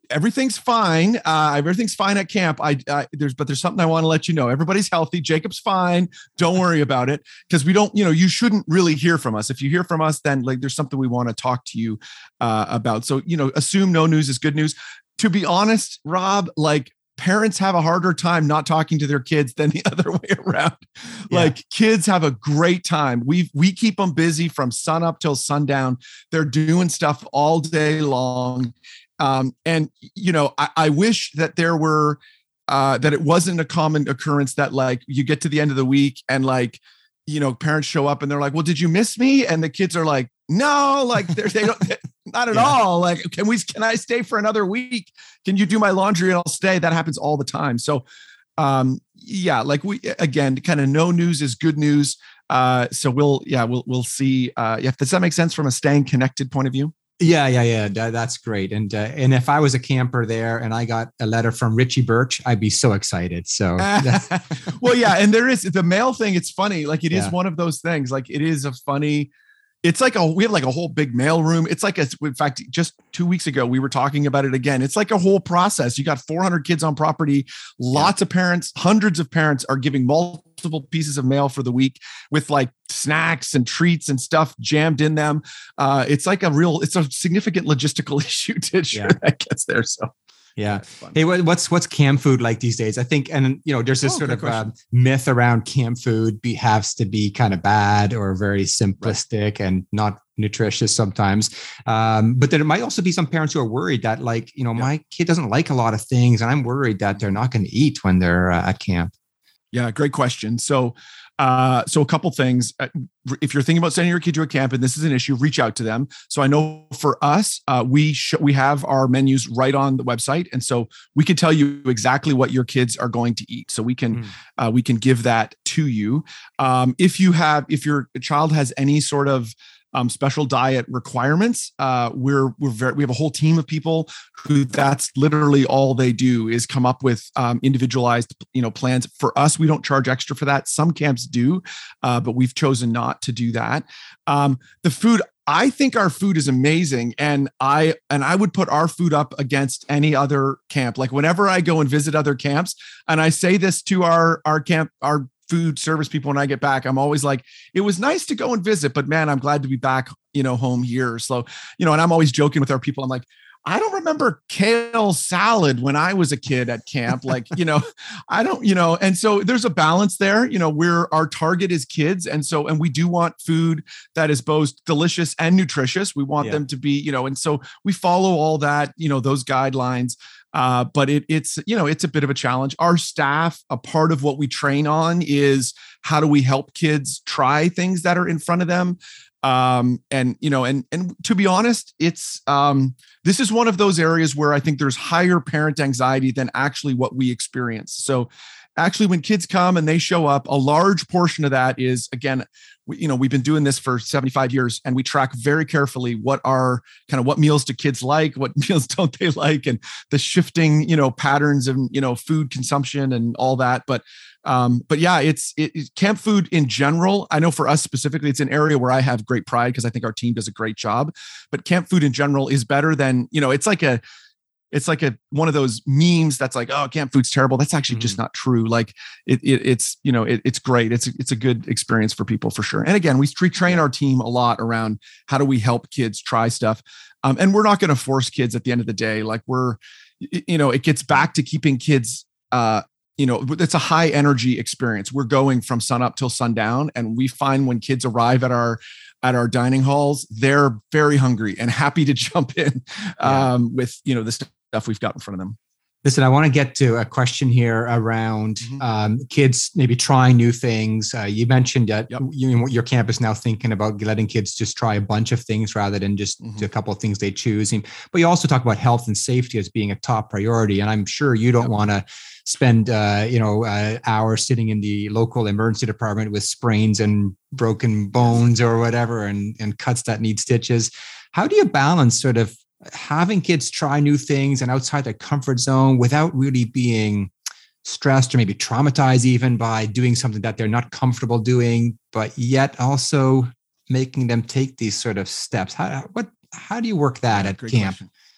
everything's fine. Uh, everything's fine at camp. I, I there's, but there's something I want to let you know. Everybody's healthy. Jacob's fine. Don't worry about it. Cause we don't, you know, you shouldn't really hear from us. If you hear from us, then like, there's something we want to talk to you uh, about. So, you know, assume no news is good news. To be honest, Rob, like parents have a harder time not talking to their kids than the other way around. Yeah. Like kids have a great time. We, we keep them busy from sun up till sundown. They're doing stuff all day long. Um, and, you know, I, I wish that there were, uh, that it wasn't a common occurrence that like you get to the end of the week and like, you know, parents show up and they're like, well, did you miss me? And the kids are like, no, like they're, they don't, not at yeah. all. Like, can we, can I stay for another week? Can you do my laundry and I'll stay? That happens all the time. So, um, yeah, like we, again, kind of no news is good news. Uh, so we'll, yeah, we'll, we'll see. Uh, yeah. Does that make sense from a staying connected point of view? Yeah, yeah, yeah. That, that's great. And uh, and if I was a camper there and I got a letter from Richie Birch, I'd be so excited. So, well, yeah. And there is the mail thing. It's funny. Like it yeah. is one of those things. Like it is a funny. It's like a we have like a whole big mail room. It's like a. In fact, just two weeks ago we were talking about it again. It's like a whole process. You got four hundred kids on property. Lots yeah. of parents, hundreds of parents are giving multiple pieces of mail for the week with like snacks and treats and stuff jammed in them. Uh, it's like a real, it's a significant logistical issue to ensure yeah. that gets there. So, yeah. Hey, what's, what's camp food like these days? I think, and you know, there's this oh, sort of uh, myth around camp food be, has to be kind of bad or very simplistic right. and not nutritious sometimes. Um, but there might also be some parents who are worried that like, you know, yeah. my kid doesn't like a lot of things and I'm worried that they're not going to eat when they're uh, at camp. Yeah, great question. So, uh, so a couple things. If you're thinking about sending your kid to a camp and this is an issue, reach out to them. So I know for us, uh, we sh- we have our menus right on the website, and so we can tell you exactly what your kids are going to eat. So we can mm. uh, we can give that to you. Um, if you have, if your child has any sort of Um, special diet requirements. Uh, we're we're very we have a whole team of people who that's literally all they do is come up with um, individualized you know plans. For us, we don't charge extra for that. Some camps do, uh, but we've chosen not to do that. Um, the food, I think our food is amazing, and I and I would put our food up against any other camp. Like whenever I go and visit other camps, and I say this to our our camp our food service people when I get back, I'm always like, it was nice to go and visit, but man, I'm glad to be back, you know, home here. So, you know, and I'm always joking with our people. I'm like, I don't remember kale salad when I was a kid at camp. Like, you know, I don't, you know, and so there's a balance there, you know, where our target is kids. And so, and we do want food that is both delicious and nutritious. We want yeah. them to be, you know, and so we follow all that, you know, those guidelines. Uh, but it, it's, you know, it's a bit of a challenge. Our staff, a part of what we train on is how do we help kids try things that are in front of them. Um, and, you know, and, and to be honest, it's, um, this is one of those areas where I think there's higher parent anxiety than actually what we experience. So actually when kids come and they show up, a large portion of that is, again, we, you know, we've been doing this for seventy-five years and we track very carefully what are kind of what meals do kids like, what meals don't they like, and the shifting, you know, patterns of, you know, food consumption and all that. But Um, but yeah, it's it, it, camp food in general. I know for us specifically, it's an area where I have great pride because I think our team does a great job. But camp food in general is better than, you know, it's like a, it's like a one of those memes that's like, oh, camp food's terrible. That's actually mm-hmm. just not true. Like it, it it's you know it, it's great. It's it's a good experience for people for sure. And again, we train our team a lot around how do we help kids try stuff. Um, and we're not going to force kids at the end of the day. Like we're, you know, it gets back to keeping kids. Uh, You know, it's a high energy experience. We're going from sun up till sundown. And we find when kids arrive at our, at our dining halls, they're very hungry and happy to jump in um, yeah. with, you know, the stuff we've got in front of them. Listen, I want to get to a question here around mm-hmm. um, kids maybe trying new things. Uh, you mentioned that yep. you, your camp is now thinking about letting kids just try a bunch of things rather than just mm-hmm. a couple of things they choose. But you also talk about health and safety as being a top priority. And I'm sure you don't yep. want to spend, uh, you know, uh, hours sitting in the local emergency department with sprains and broken bones or whatever, and, and cuts that need stitches. How do you balance sort of having kids try new things and outside their comfort zone without really being stressed or maybe traumatized even by doing something that they're not comfortable doing, but yet also making them take these sort of steps? How, what, how do you work that yeah, at camp? Question.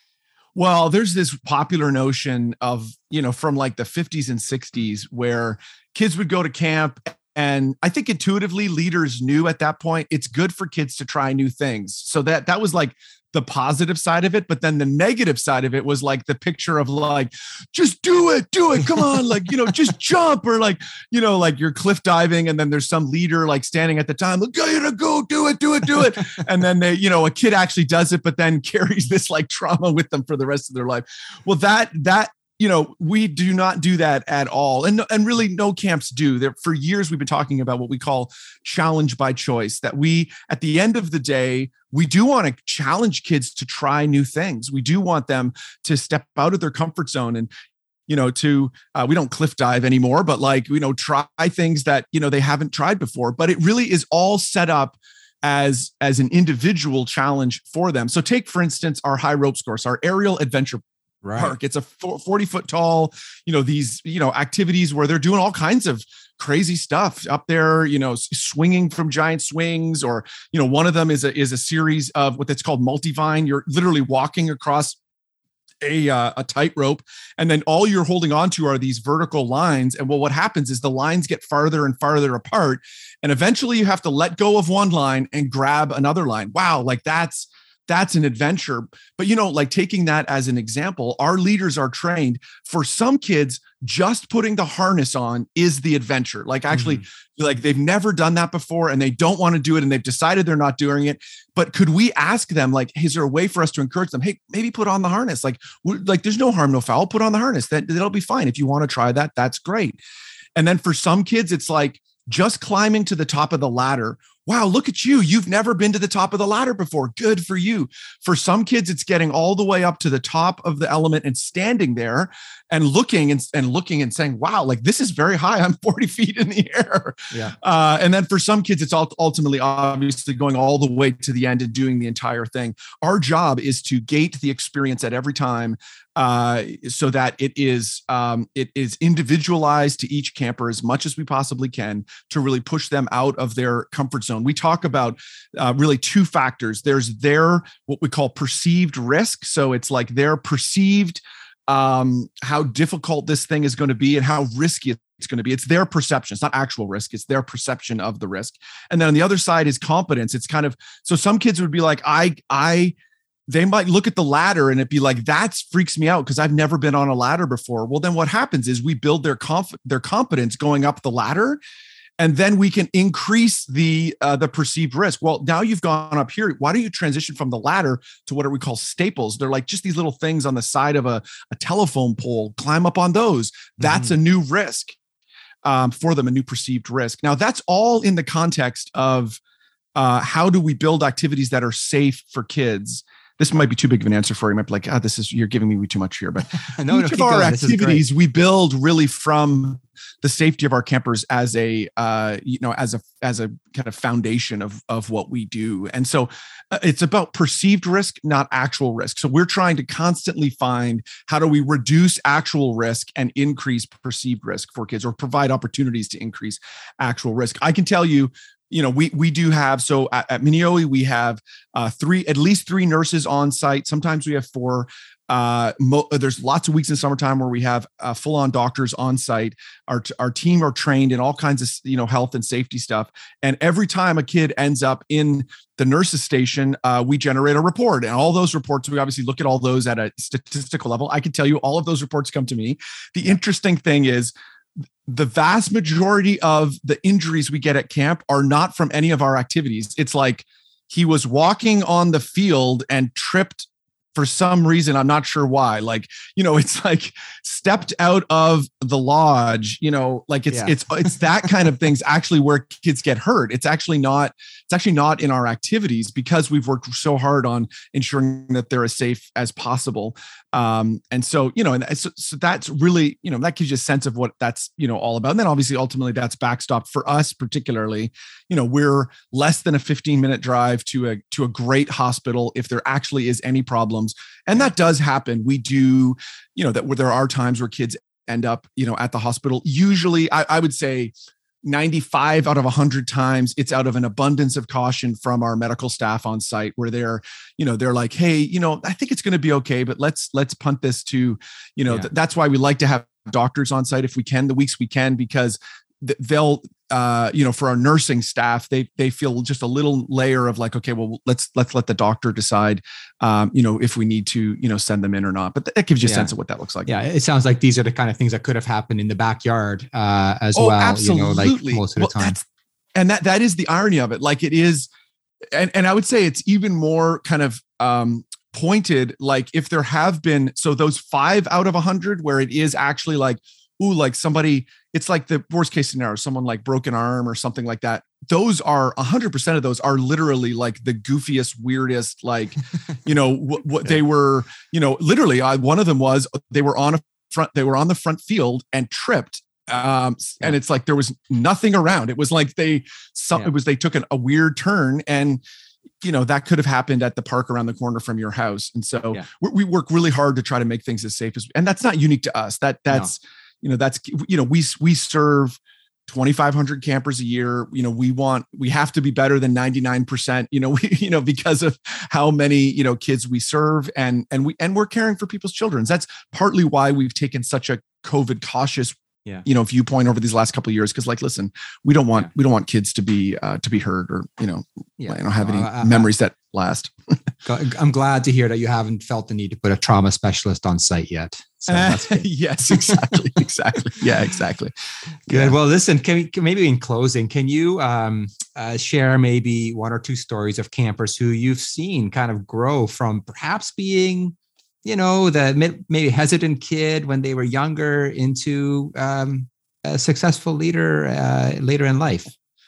Well, there's this popular notion of, you know, from like the fifties and sixties where kids would go to camp. And I think intuitively leaders knew at that point, it's good for kids to try new things. So that that was like the positive side of it. But then the negative side of it was like the picture of like, just do it, do it. Come on. Like, you know, just jump, or like, you know, like you're cliff diving and then there's some leader like standing at the time, like, gotta go, do it, do it, do it. And then they, you know, a kid actually does it, but then carries this like trauma with them for the rest of their life. Well, that, that, you know, we do not do that at all. And, and really no camps do. There, for years, we've been talking about what we call challenge by choice, that we, at the end of the day, we do want to challenge kids to try new things. We do want them to step out of their comfort zone and, you know, to, uh, we don't cliff dive anymore, but like, you know, try things that, you know, they haven't tried before, but it really is all set up as, as an individual challenge for them. So take, for instance, our high ropes course, our aerial adventure Right. park. It's a forty foot tall, you know, these, you know, activities where they're doing all kinds of crazy stuff up there, you know, swinging from giant swings, or, you know, one of them is a, is a series of what that's called multivine. You're literally walking across a, uh, a tightrope, and then all you're holding on to are these vertical lines. And well, what happens is the lines get farther and farther apart. And eventually you have to let go of one line and grab another line. Wow. Like that's, That's an adventure. But, you know, like taking that as an example, our leaders are trained. For some kids, just putting the harness on is the adventure. Like actually, mm-hmm. like they've never done that before and they don't want to do it and they've decided they're not doing it. But could we ask them, like, is there a way for us to encourage them? Hey, maybe put on the harness. Like, like there's no harm, no foul. Put on the harness. That that'll be fine. If you want to try that, that's great. And then for some kids, it's like just climbing to the top of the ladder. Wow, look at you. You've never been to the top of the ladder before. Good for you. For some kids, it's getting all the way up to the top of the element and standing there and looking and, and looking and saying, wow, like this is very high. I'm forty feet in the air. Yeah. Uh, and then for some kids, it's ultimately obviously going all the way to the end and doing the entire thing. Our job is to gate the experience at every time, uh, so that it is um, it is individualized to each camper as much as we possibly can to really push them out of their comfort zone. We talk about uh, really two factors. There's their what we call perceived risk. So it's like their perceived um, how difficult this thing is going to be and how risky it's going to be. It's their perception. It's not actual risk. It's their perception of the risk. And then on the other side is competence. It's kind of, so some kids would be like, I, I, they might look at the ladder and it'd be like, that freaks me out because I've never been on a ladder before. Well, then what happens is we build their conf- their competence going up the ladder, and then we can increase the uh, the perceived risk. Well, now you've gone up here. Why don't you transition from the ladder to what we call staples? They're like just these little things on the side of a, a telephone pole. Climb up on those. That's mm-hmm. a new risk um, for them, a new perceived risk. Now, that's all in the context of uh, how do we build activities that are safe for kids. This might be too big of an answer for you. You might be like, ah, oh, this is, you're giving me way too much here. But no, each no, of our going. activities we build really from the safety of our campers as a, uh, you know, as a, as a kind of foundation of, of what we do. And so uh, it's about perceived risk, not actual risk. So we're trying to constantly find how do we reduce actual risk and increase perceived risk for kids, or provide opportunities to increase actual risk. I can tell you, You know, we we do have, so at, at Minioi, we have uh, three, at least three nurses on site. Sometimes we have four. Uh, mo- there's lots of weeks in summertime where we have uh, full-on doctors on site. Our our team are trained in all kinds of, you know, health and safety stuff. And every time a kid ends up in the nurses station, uh, we generate a report. And all those reports, we obviously look at all those at a statistical level. I can tell you all of those reports come to me. The interesting thing is, the vast majority of the injuries we get at camp are not from any of our activities. It's like he was walking on the field and tripped for some reason. I'm not sure why. Like, you know, it's like stepped out of the lodge, you know, like it's, yeah. it's, it's that kind of things actually where kids get hurt. It's actually not, it's actually not in our activities because we've worked so hard on ensuring that they're as safe as possible. Um, and so, you know, and so, so that's really, you know, that gives you a sense of what that's, you know, all about. And then obviously, ultimately that's backstop for us, particularly, you know, we're less than a fifteen minute drive to a, to a great hospital if there actually is any problems. And that does happen. We do, you know, that where there are times where kids end up, you know, at the hospital. Usually I, I would say ninety-five out of one hundred times, it's out of an abundance of caution from our medical staff on site, where they're, you know, they're like, hey, you know, I think it's going to be okay, but let's let's punt this to, you know, yeah. th- that's why we like to have doctors on site if we can, the weeks we can, because th- they'll, uh, you know, for our nursing staff, they they feel just a little layer of like, okay, well, let's let's let the doctor decide, um, you know, if we need to, you know, send them in or not. But that gives you a yeah. sense of what that looks like. Yeah, it sounds like these are the kind of things that could have happened in the backyard uh, as oh, well. Absolutely. You know, like most of the well, time. And that that is the irony of it. Like it is, and and I would say it's even more kind of um, pointed. Like if there have been, so those five out of a hundred where it is actually like, ooh, like somebody, it's like the worst case scenario, someone like broken arm or something like that. Those are a hundred percent of those are literally like the goofiest, weirdest, like, you know, what, what they were, you know, literally I, one of them was, they were on a front, they were on the front field and tripped. Um, yeah. And it's like, there was nothing around. It was like they, some, yeah. it was, they took an, a weird turn, and, you know, that could have happened at the park around the corner from your house. And so yeah. we, we work really hard to try to make things as safe as, and that's not unique to us. That that's, no. You know, that's, you know, we, we serve twenty-five hundred campers a year. You know, we want, we have to be better than ninety-nine percent, you know, we, you know, because of how many, you know, kids we serve, and, and we, and we're caring for people's children. That's partly why we've taken such a COVID cautious, yeah. you know, viewpoint over these last couple of years. Cause like, listen, we don't want, yeah. we don't want kids to be, uh, to be hurt or, you know, yeah. I don't have any uh, memories uh, that last. I'm glad to hear that you haven't felt the need to put a trauma specialist on site yet. So that's good. Yes, exactly. Exactly. Yeah, exactly. Good. Yeah. Well, listen, can we, can maybe in closing, can you um, uh, share maybe one or two stories of campers who you've seen kind of grow from perhaps being, you know, the maybe hesitant kid when they were younger into um, a successful leader uh, later in life?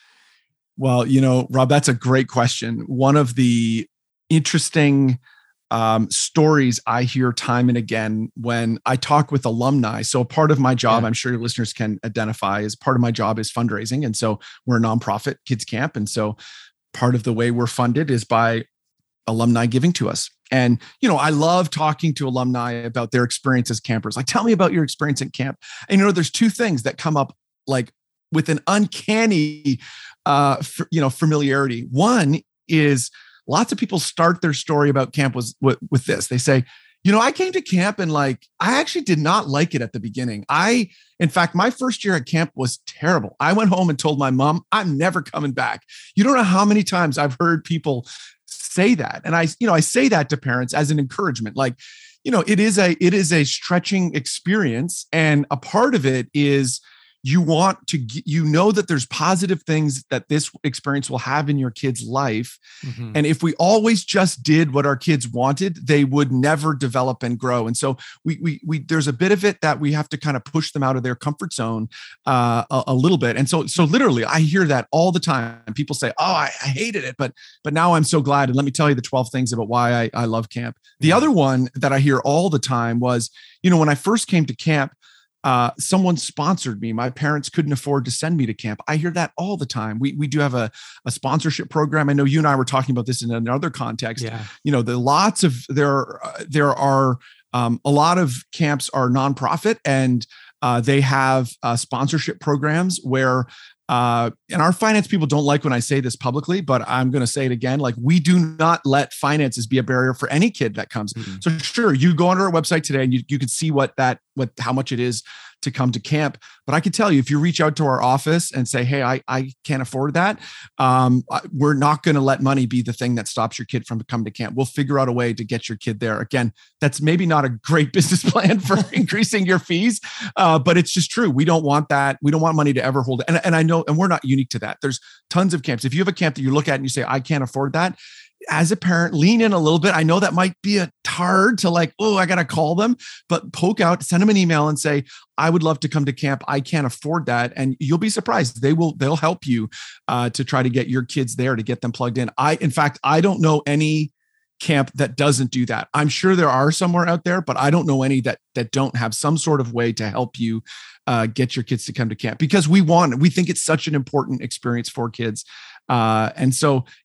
Well, you know, Rob, that's a great question. One of the interesting um, stories I hear time and again when I talk with alumni. So a part of my job, yeah. I'm sure your listeners can identify, as part of my job is fundraising. And so we're a nonprofit kids camp. And so part of the way we're funded is by alumni giving to us. And, you know, I love talking to alumni about their experience as campers. Like, tell me about your experience at camp. And, you know, there's two things that come up like with an uncanny, uh, f- you know, familiarity. One is lots of people start their story about camp was with, with this. They say, you know, I came to camp and like, I actually did not like it at the beginning. I, in fact, my first year at camp was terrible. I went home and told my mom, I'm never coming back. You don't know how many times I've heard people say that. And I, you know, I say that to parents as an encouragement. Like, you know, it is a, it is a stretching experience. And a part of it is you want to, you know, that there's positive things that this experience will have in your kid's life. Mm-hmm. And if we always just did what our kids wanted, they would never develop and grow. And so we, we, we, there's a bit of it that we have to kind of push them out of their comfort zone uh, a, a little bit. And so, so literally I hear that all the time. People say, oh, I, I hated it, but, but now I'm so glad. And let me tell you the twelve things about why I, I love camp. The mm-hmm. other one that I hear all the time was, you know, when I first came to camp, Uh, someone sponsored me. My parents couldn't afford to send me to camp. I hear that all the time. We we do have a, a sponsorship program. I know you and I were talking about this in another context. Yeah. You know, the lots of there uh, there are um, a lot of camps are nonprofit, and uh, they have uh, sponsorship programs where. Uh, and our finance people don't like when I say this publicly, but I'm going to say it again. Like, we do not let finances be a barrier for any kid that comes. Mm-hmm. So sure, you go onto our website today and you, you can see what that, what, how much it is to come to camp. But I can tell you, if you reach out to our office and say, hey, I, I can't afford that. Um, we're not going to let money be the thing that stops your kid from coming to camp. We'll figure out a way to get your kid there. Again, that's maybe not a great business plan for increasing your fees, uh, but it's just true. We don't want that. We don't want money to ever hold it. And, and I know, and we're not unique to that. There's tons of camps. If you have a camp that you look at and you say, I can't afford that, as a parent, lean in a little bit. I know that might be a hard to like, oh, I got to call them, but poke out, send them an email and say, I would love to come to camp. I can't afford that. And you'll be surprised. They will, they'll help you uh, to try to get your kids there, to get them plugged in. I, in fact, I don't know any camp that doesn't do that. I'm sure there are somewhere out there, but I don't know any that, that don't have some sort of way to help you uh, get your kids to come to camp, because we want, we think it's such an important experience for kids. Uh, and so, yeah,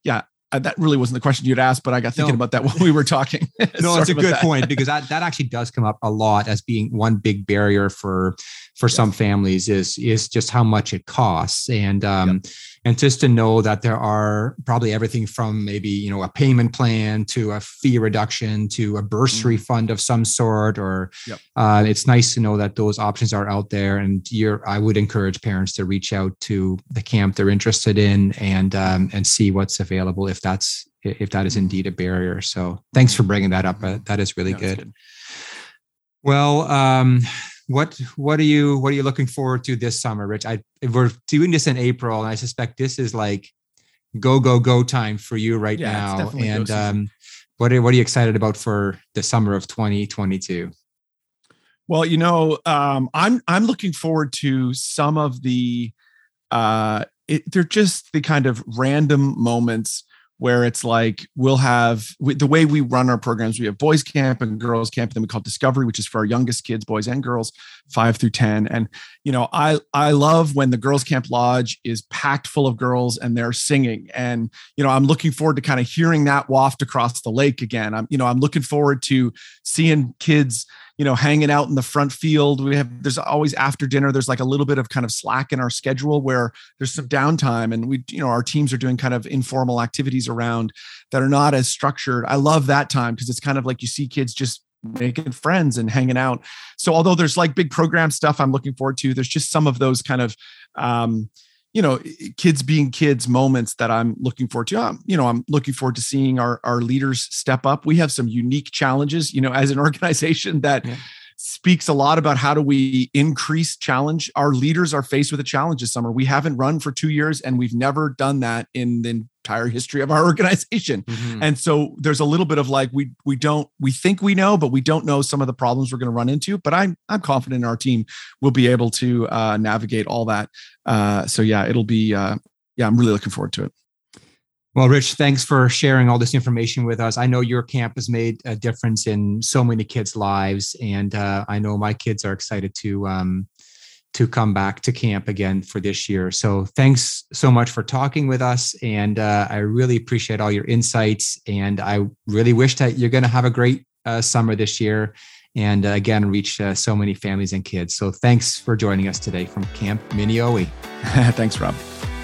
uh, that really wasn't the question you'd asked, but I got thinking no. about that when we were talking. No, it's a good that. point because that, that actually does come up a lot as being one big barrier for for yes. some families is is just how much it costs. And um, yep. and just to know that there are probably everything from maybe, you know, a payment plan to a fee reduction to a bursary mm-hmm. fund of some sort, or yep. uh, it's nice to know that those options are out there. And you're, I would encourage parents to reach out to the camp they're interested in and um, and see what's available if that's if that is indeed a barrier. So thanks for bringing that up. Uh, that is really yeah, good. good. Well, um, what what are you what are you looking forward to this summer, Rich? I we're doing this in April, and I suspect this is like go go go time for you right yeah, now. And um, what are what are you excited about for the summer of twenty twenty-two? Well, you know, um, I'm I'm looking forward to some of the. Uh, it, they're just the kind of random moments where it's like we'll have we, the way we run our programs. We have boys camp and girls camp. Then we call it Discovery, which is for our youngest kids, boys and girls, five through ten. And you know, I I love when the girls camp lodge is packed full of girls and they're singing. And you know, I'm looking forward to kind of hearing that waft across the lake again. I'm you know, I'm looking forward to seeing kids, you know, hanging out in the front field. We have, there's always after dinner, there's like a little bit of kind of slack in our schedule where there's some downtime and we, you know, our teams are doing kind of informal activities around that are not as structured. I love that time because it's kind of like you see kids just making friends and hanging out. So although there's like big program stuff I'm looking forward to, there's just some of those kind of, um, you know, kids being kids moments that I'm looking forward to. Um, you know, I'm looking forward to seeing our, our leaders step up. We have some unique challenges, you know, as an organization that yeah. speaks a lot about how do we increase challenge. Our leaders are faced with a challenge this summer. We haven't run for two years and we've never done that in the entire history of our organization. Mm-hmm. And so there's a little bit of like, we, we don't, we think we know, but we don't know some of the problems we're going to run into, but I'm, I'm confident our team will be able to uh, navigate all that. Uh, so yeah, it'll be, uh, yeah, I'm really looking forward to it. Well, Rich, thanks for sharing all this information with us. I know your camp has made a difference in so many kids' lives, and uh, I know my kids are excited to um, to come back to camp again for this year. So thanks so much for talking with us, and uh, I really appreciate all your insights, and I really wish that you're going to have a great uh, summer this year, and uh, again, reach uh, so many families and kids. So thanks for joining us today from Camp Miniowi. Thanks, Rob.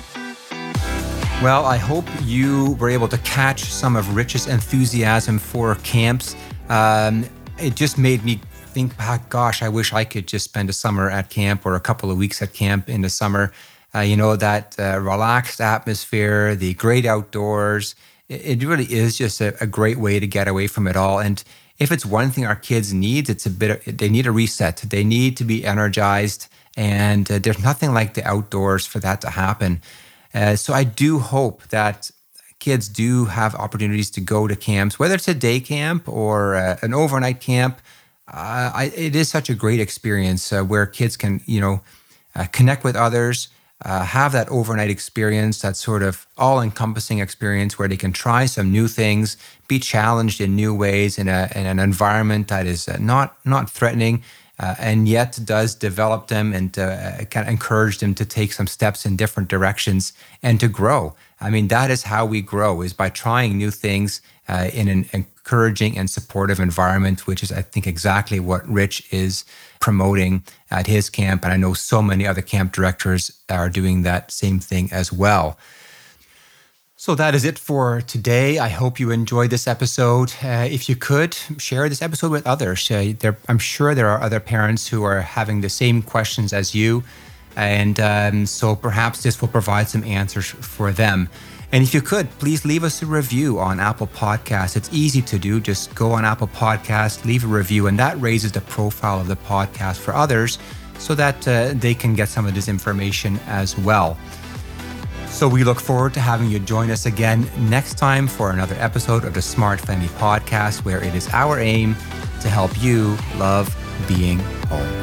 Well, I hope you were able to catch some of Rich's enthusiasm for camps. Um, it just made me think back, gosh, I wish I could just spend a summer at camp or a couple of weeks at camp in the summer. Uh, you know, that uh, relaxed atmosphere, the great outdoors. It, it really is just a, a great way to get away from it all. And if it's one thing our kids need, it's a bit of, they need a reset. They need to be energized. And uh, there's nothing like the outdoors for that to happen. Uh, so I do hope that kids do have opportunities to go to camps, whether it's a day camp or uh, an overnight camp. Uh, I, it is such a great experience uh, where kids can, you know, uh, connect with others, uh, have that overnight experience, that sort of all-encompassing experience where they can try some new things, be challenged in new ways in, a, in an environment that is uh, not not threatening. Uh, and yet does develop them and uh, kind of encourage them to take some steps in different directions and to grow. I mean, that is how we grow, is by trying new things uh, in an encouraging and supportive environment, which is, I think, exactly what Rich is promoting at his camp. And I know so many other camp directors are doing that same thing as well. So that is it for today. I hope you enjoyed this episode. Uh, if you could, share this episode with others. Uh, there, I'm sure there are other parents who are having the same questions as you. And um, so perhaps this will provide some answers for them. And if you could, please leave us a review on Apple Podcasts. It's easy to do. Just go on Apple Podcasts, leave a review, and that raises the profile of the podcast for others so that uh, they can get some of this information as well. So we look forward to having you join us again next time for another episode of the Smart Family Podcast, where it is our aim to help you love being home.